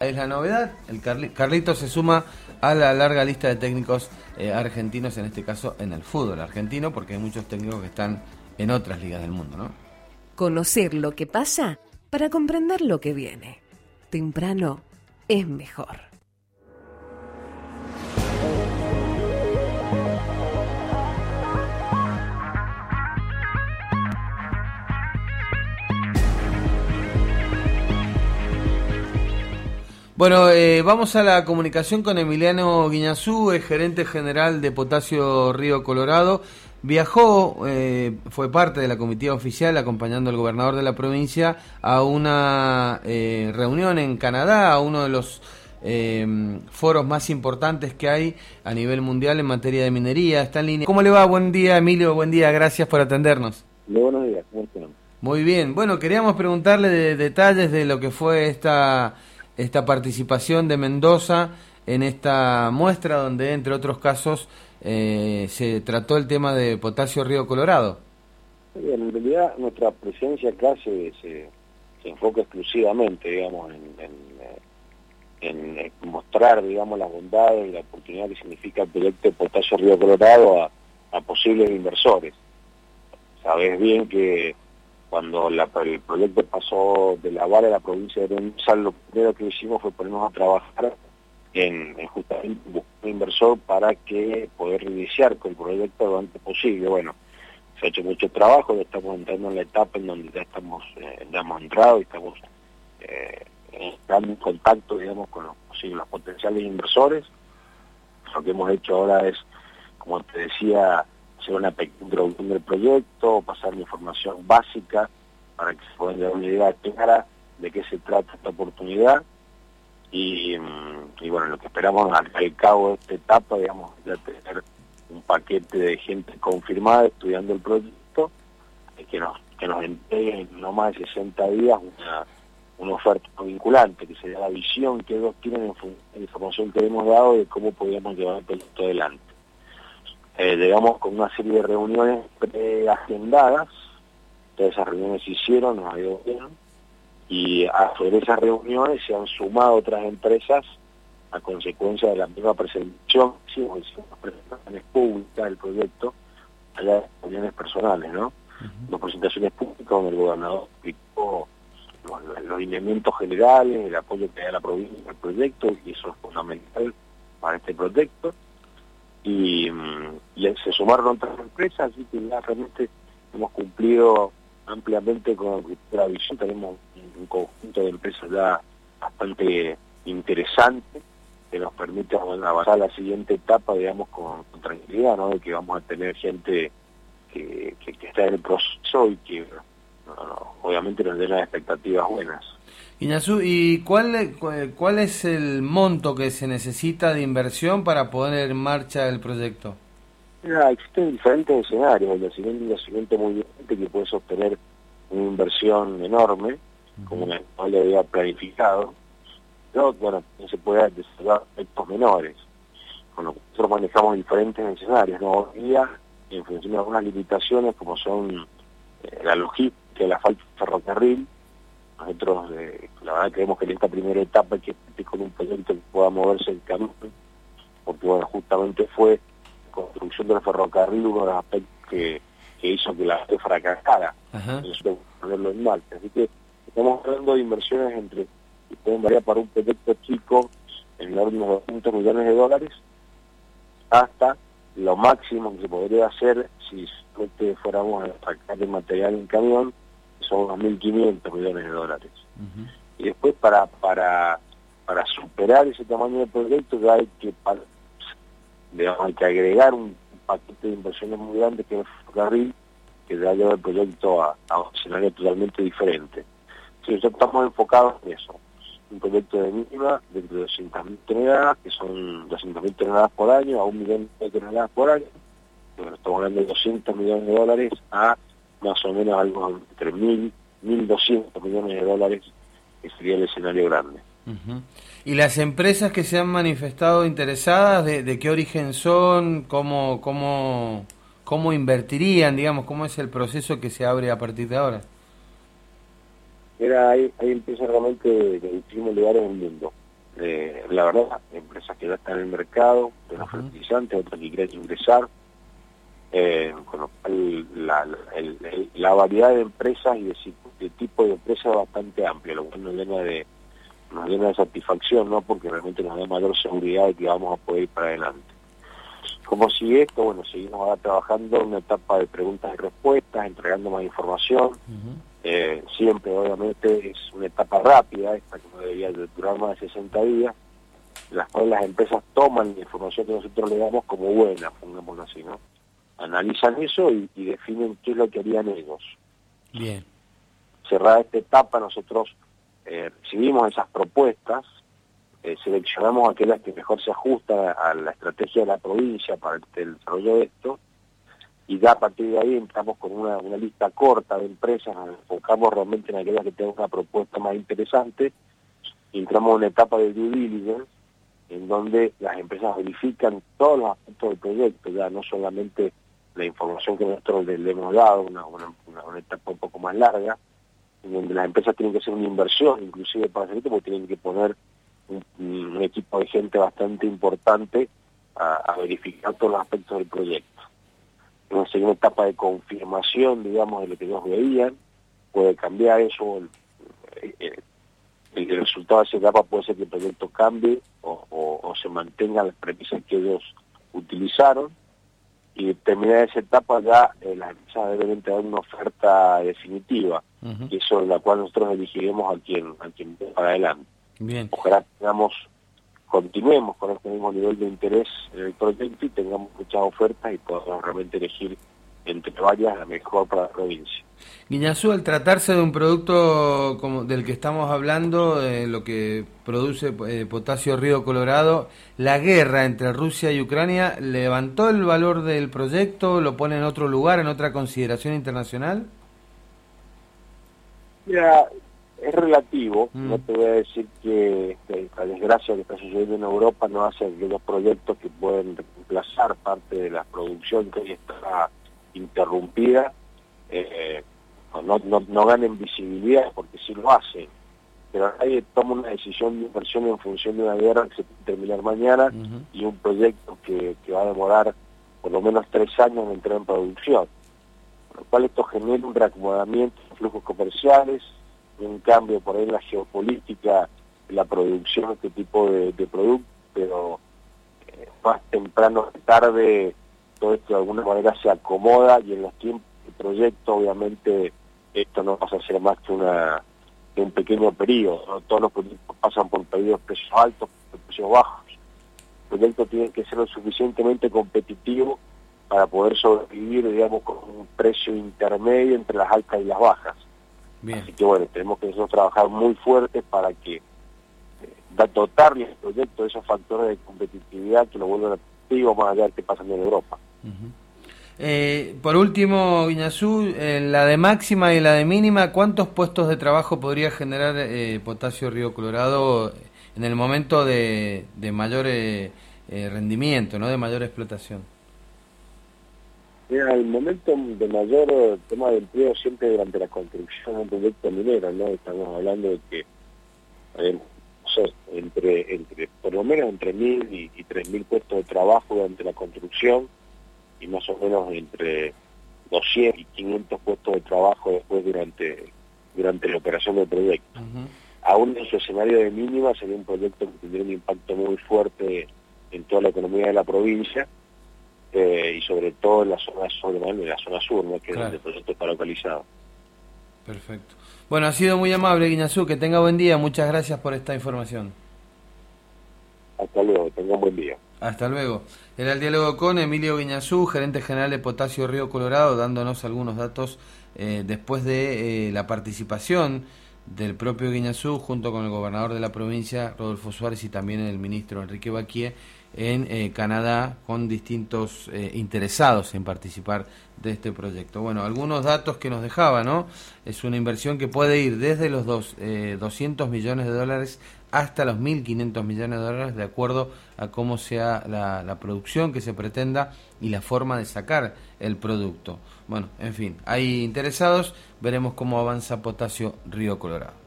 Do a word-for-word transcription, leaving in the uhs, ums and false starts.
Es la novedad, el Carli Carlito se suma a la larga lista de técnicos eh, argentinos, en este caso en el fútbol argentino, porque hay muchos técnicos que están en otras ligas del mundo, ¿no? Conocer lo que pasa para comprender lo que viene. Temprano es mejor. Bueno, eh, vamos a la comunicación con Emiliano Guiñazú, es gerente general de Potasio Río Colorado. Viajó, eh, fue parte de la comitiva oficial acompañando al gobernador de la provincia a una eh, reunión en Canadá, a uno de los eh, foros más importantes que hay a nivel mundial en materia de minería. Está en línea. ¿Cómo le va? Buen día, Emilio, buen día, gracias por atendernos. Muy buenos días, ¿cómo están? Muy bien, bueno, queríamos preguntarle de detalles de lo que fue esta... esta participación de Mendoza en esta muestra donde, entre otros casos, eh, se trató el tema de Potasio Río Colorado. Bien, en realidad nuestra presencia acá se, se, se enfoca exclusivamente, digamos, en, en, en mostrar, digamos, las bondades y la oportunidad que significa el proyecto de Potasio Río Colorado a, a posibles inversores. Sabés bien que cuando la, el proyecto pasó de la Vara a la provincia de Mendoza, lo primero que hicimos fue ponernos a trabajar en, en justamente buscar un inversor para que poder iniciar con el proyecto lo antes posible. Bueno, se ha hecho mucho trabajo, ya estamos entrando en la etapa en donde ya estamos, eh, ya hemos entrado y estamos eh, entrando en contacto, digamos, con los posibles, los potenciales inversores. Lo que hemos hecho ahora es, como te decía, hacer una pequeña introducción del proyecto, pasar la información básica para que se pueda dar una idea clara de qué se trata esta oportunidad y, y bueno, lo que esperamos al, al cabo de esta etapa, digamos, ya tener un paquete de gente confirmada estudiando el proyecto, que nos, que nos entregue en no más de sesenta días una, una oferta vinculante, que sería la visión que ellos tienen en función de la información que hemos dado de cómo podríamos llevar el proyecto adelante. Eh, llegamos con una serie de reuniones preagendadas, todas esas reuniones se hicieron, nos ha ido bien, y a sobre esas reuniones se han sumado otras empresas a consecuencia de la misma presentación, hicimos, hicimos presentaciones públicas del proyecto, allá de reuniones personales, ¿no? Uh-huh. Las presentaciones públicas donde el gobernador explicó los, los lineamientos generales, el apoyo que da la provincia al proyecto, y eso es fundamental para este proyecto. Y, y se sumaron otras empresas, así que ya realmente hemos cumplido ampliamente con la visión. Tenemos un conjunto de empresas ya bastante interesante que nos permite avanzar a la siguiente etapa, digamos, con, con tranquilidad, ¿no? De que vamos a tener gente que, que, que está en el proceso y que no, no, obviamente nos den las expectativas buenas. Guiñazú, ¿y cuál, cuál es el monto que se necesita de inversión para poner en marcha el proyecto? Mira, existen diferentes escenarios. El siguiente, el siguiente muy bien, que puede sostener una inversión enorme, uh-huh, como la cual le había planificado, pero bueno, no se puede desarrollar efectos menores. Con lo que nosotros manejamos diferentes escenarios, ¿no? Hoy día, en función de algunas limitaciones, como son eh, la logística, la falta de ferrocarril, nosotros, eh, la verdad, creemos que en esta primera etapa hay que partir con un proyecto que pueda moverse en camino, porque, bueno, justamente fue la construcción del ferrocarril uno de los aspectos que, que hizo que la fracasara. Eso ponerlo en marcha. Así que estamos hablando de inversiones entre, que pueden variar para un proyecto chico en el orden de doscientos millones de dólares, hasta lo máximo que se podría hacer si solamente fuéramos a sacar el material en camión, son unos mil quinientos millones de dólares. Uh-huh. Y después para para para superar ese tamaño de proyecto ya hay que, digamos, hay que agregar un paquete de inversiones muy grande que es el ferrocarril, que ya lleva el proyecto a, a un escenario totalmente diferente. Sí, nosotros estamos enfocados en eso. Un proyecto de mínima de doscientas mil toneladas, que son doscientas mil toneladas por año, a un millón de toneladas por año. Bueno, estamos hablando de doscientos millones de dólares a más o menos algo entre mil, mil doscientos millones de dólares, que sería el escenario grande. Uh-huh. ¿Y las empresas que se han manifestado interesadas, de, de qué origen son? ¿Cómo, cómo, cómo invertirían, digamos? ¿Cómo es el proceso que se abre a partir de ahora? Mira, hay, hay empresas realmente de, de distintos lugares del mundo. la verdad, empresas que ya están en el mercado, de los fertilizantes, otras que quieren ingresar, eh, con lo cual la, la, el, el, la variedad de empresas y de, de tipo de empresas es bastante amplia, lo cual nos llena de, nos llena de satisfacción, ¿no? Porque realmente nos da mayor seguridad de que vamos a poder ir para adelante. ¿Cómo sigue esto? Bueno, seguimos ahora trabajando en una etapa de preguntas y respuestas, entregando más información. Uh-huh. eh, siempre, obviamente, es una etapa rápida, esta que no debería durar más de sesenta días, en las cuales las empresas toman la información que nosotros le damos como buena, pongámoslo así, ¿no? Analizan eso y, y definen qué es lo que harían ellos. Bien. Cerrada esta etapa, nosotros eh, recibimos esas propuestas, Eh, seleccionamos aquellas que mejor se ajustan a, a la estrategia de la provincia para el, el desarrollo de esto, y ya a partir de ahí entramos con una, una lista corta de empresas, nos enfocamos realmente en aquellas que tengan una propuesta más interesante, y entramos en una etapa de due diligence, en donde las empresas verifican todos los aspectos del proyecto, ya no solamente la información que nosotros le, le hemos dado, una, una, una, una etapa un poco más larga, en donde las empresas tienen que hacer una inversión, inclusive para hacer esto, porque tienen que poner Un, un equipo de gente bastante importante a, a verificar todos los aspectos del proyecto. Entonces, en una etapa de confirmación, digamos, de lo que ellos veían, puede cambiar eso, el, el, el resultado de esa etapa puede ser que el proyecto cambie o, o, o se mantengan las premisas que ellos utilizaron, y terminada esa etapa ya eh, las empresas deben tener una oferta definitiva, uh-huh. y eso es la cual nosotros elegiremos a quien, a quien para adelante. Bien. Ojalá tengamos, continuemos con este mismo nivel de interés en el proyecto y tengamos muchas ofertas y podamos realmente elegir entre varias la mejor para la provincia. Guiñazú, al tratarse de un producto como del que estamos hablando, de lo que produce eh, Potasio Río Colorado, ¿la guerra entre Rusia y Ucrania levantó el valor del proyecto? ¿Lo pone en otro lugar, en otra consideración internacional? Mira, es relativo, mm. no te voy a decir que, que la desgracia que está sucediendo en Europa no hace que los proyectos que pueden reemplazar parte de la producción que hoy está interrumpida eh, no, no, no ganen visibilidad, porque sí lo hacen, pero nadie toma una decisión de inversión en función de una guerra que se puede terminar mañana, uh-huh. y un proyecto que, que va a demorar por lo menos tres años en entrar en producción, por lo cual esto genera un reacomodamiento de flujos comerciales, un cambio por ahí en la geopolítica, en la producción de este tipo de, de productos, pero eh, más temprano que tarde todo esto de alguna manera se acomoda, y en los tiempos del proyecto obviamente esto no pasa a ser más que, una, que un pequeño periodo, ¿no? Todos los proyectos pasan por periodos de precios altos, por precios bajos. El proyecto tiene que ser lo suficientemente competitivo para poder sobrevivir, digamos, con un precio intermedio entre las altas y las bajas. Bien. Así que bueno, tenemos que nosotros trabajar muy fuerte para que eh, dotarle al proyecto de esos factores de competitividad que lo vuelvan atractivo más allá de que pasan en Europa. Uh-huh. eh, por último, Guiñazú, en la de máxima y la de mínima, ¿cuántos puestos de trabajo podría generar eh, Potasio Río Colorado en el momento de, de mayor eh, eh, rendimiento, ¿no? De mayor explotación? Mira, el momento de mayor tema de empleo siempre durante la construcción de un proyecto minero, ¿no? Estamos hablando de que, eh, no sé, entre, entre, por lo menos entre mil y, y tres mil puestos de trabajo durante la construcción, y más o menos entre doscientos y quinientos puestos de trabajo después durante, durante la operación del proyecto. Uh-huh. Aún en su escenario de mínima sería un proyecto que tendría un impacto muy fuerte en toda la economía de la provincia, Eh, y sobre todo en la zona sur, en la zona sur, ¿no? Que claro. Es donde el proyecto está localizado. Perfecto. Bueno, ha sido muy amable, Guiñazú, que tenga buen día, muchas gracias por esta información. Hasta luego, tenga un buen día. Hasta luego. Era el diálogo con Emilio Guiñazú, gerente general de Potasio Río Colorado, dándonos algunos datos eh, después de eh, la participación del propio Guiñazú junto con el gobernador de la provincia, Rodolfo Suárez, y también el ministro Enrique Baquié, en eh, Canadá, con distintos eh, interesados en participar de este proyecto. Bueno, algunos datos que nos dejaba, ¿no? Es una inversión que puede ir desde los dos, eh, doscientos millones de dólares hasta los mil quinientos millones de dólares, de acuerdo a cómo sea la, la producción que se pretenda y la forma de sacar el producto. Bueno, en fin, hay interesados, veremos cómo avanza Potasio Río Colorado.